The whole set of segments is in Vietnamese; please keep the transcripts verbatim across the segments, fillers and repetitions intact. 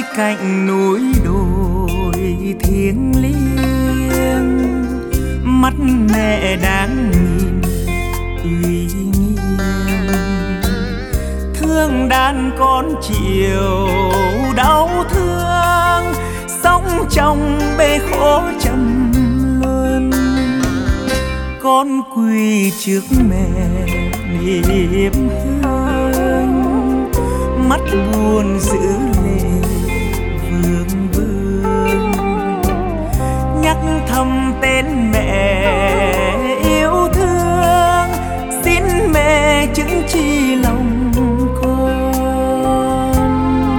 cạnh núi đồi thiêng liêng, mắt mẹ đang nhìn uy nghiêm, thương đàn con chiều đau thương, sống trong bể khổ trầm luân. Con quỳ trước mẹ niệm hương, mắt buồn giữ lệ vương vương, nhắc thầm tên mẹ yêu thương, xin mẹ chứng chi lòng con.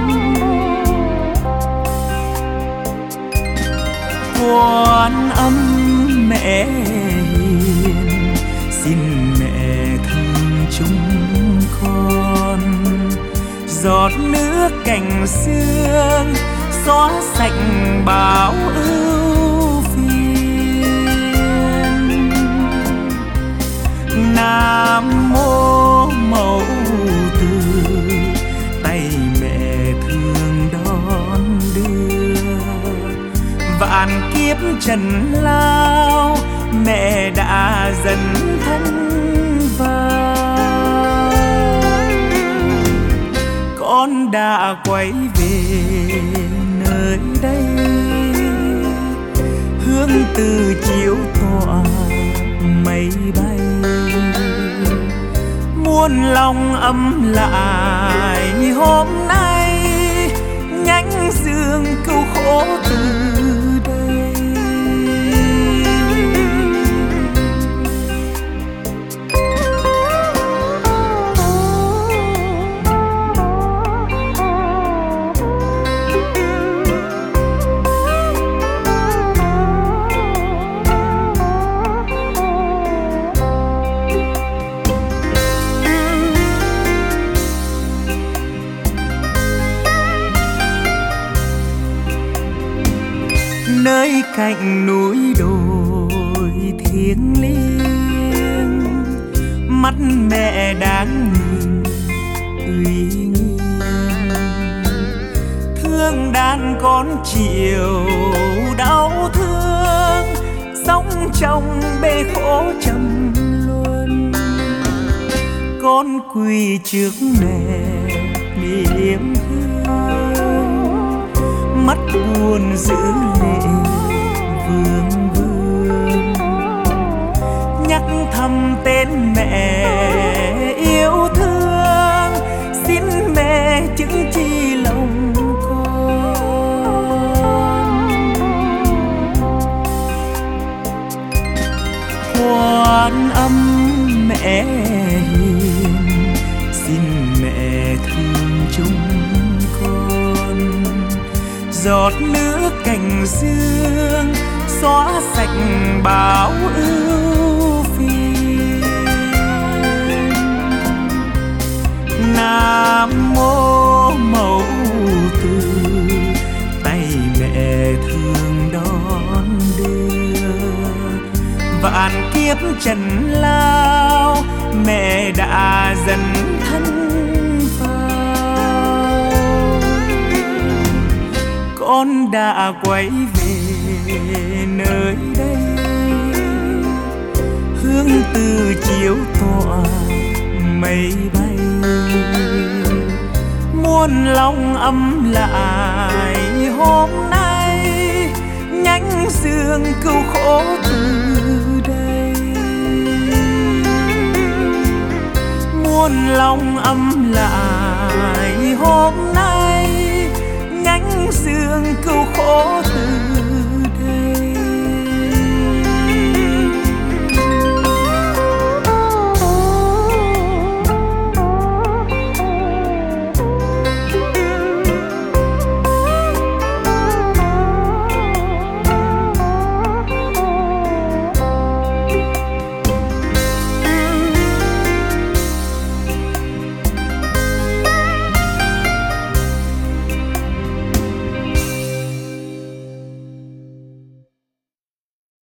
Quan âm mẹ hiền, xin mẹ thương chúng con, giọt nước cành sương xóa sạch bao ưu phiền. Nam mô Mẫu Từ, tay mẹ thương đón đưa, vạn kiếp trần lao mẹ đã dấn thân vào. Con đã quay về nơi đây, hương từ chiếu tỏa mây bay, muôn lòng ấm lại hôm nay, nhánh dương cứu khổ từ đây. Nơi cạnh núi đồi thiêng liêng, mắt mẹ đang nhìn uy nghiêm, thương đàn con chiều đau thương, sống trong bể khổ trầm luân. Con quỳ trước mẹ niệm hương, mắt buồn giữ lệ vương vương, nhắc thầm tên mẹ yêu thương, xin mẹ chứng chi lòng con. Quan âm mẹ hiền, xin mẹ thương chúng con, giọt nước cành sương xóa sạch bao ưu phiền. Nam mô Mẫu Từ, tay mẹ thương đón đưa, vạn kiếp trần lao mẹ đã dấn thân vào. Con đã quay về nơi đây, hương từ chiếu tỏa mây bay, muôn lòng ấm lại hôm nay, nhánh dương cứu khổ từ đây. Muôn lòng ấm lại hôm nay,